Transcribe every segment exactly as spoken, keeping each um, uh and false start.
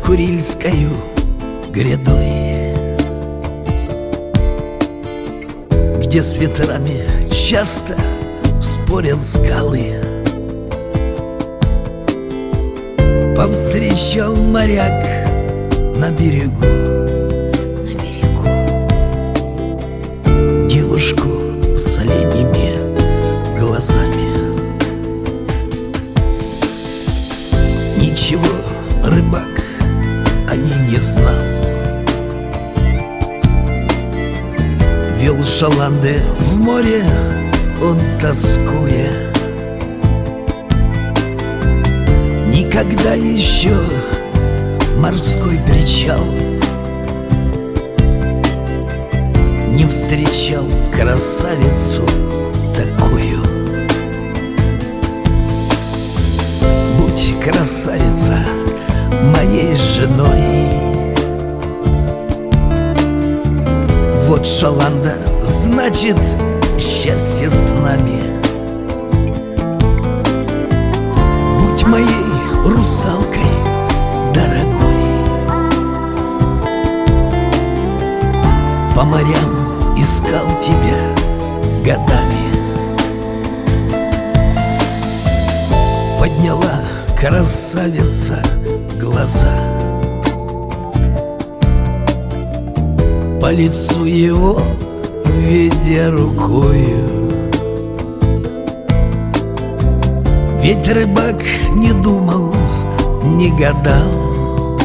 Курильскою грядой, где с ветрами часто спорят скалы, повстречал моряк на берегу, на берегу девушку с оленями глазами. Ничего рыбак о ней не знал, вел шаланды в море он тоскуя. Никогда еще морской причал не встречал красавицу такую. Будь, красавица, моей женой. Вот шаланда, значит, счастье с нами. Будь моей русалкой дорогой. По морям искал тебя годами. Подняла красавица глаза, по лицу его ведя рукою. Ведь рыбак не думал, не гадал,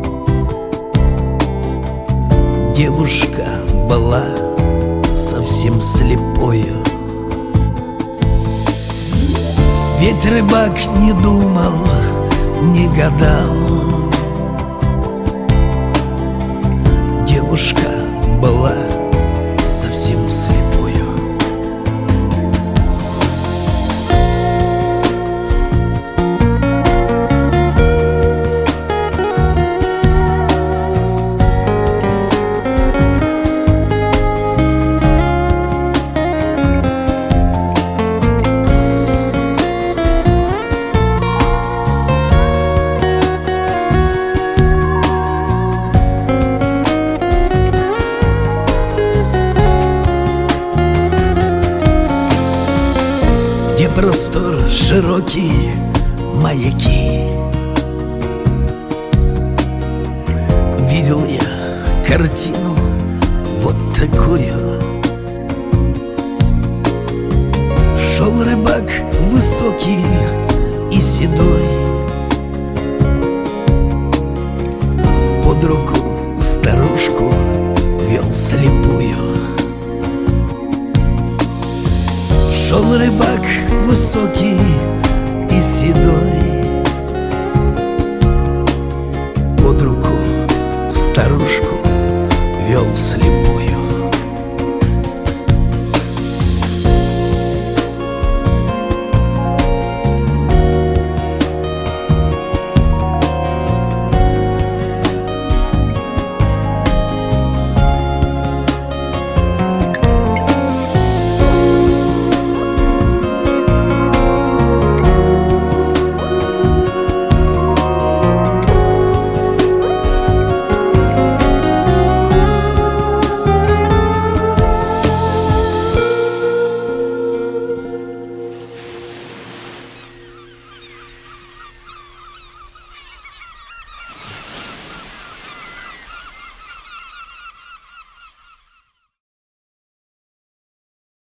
девушка была совсем слепою. Ведь рыбак не думал, не гадал, девушка была совсем слепою. Где простор, широкие маяки, видел я картину вот такую. Шел рыбак высокий и седой, под руку старушку вел слепую. Шел рыбак высокий и седой, под руку старушку вел слепую.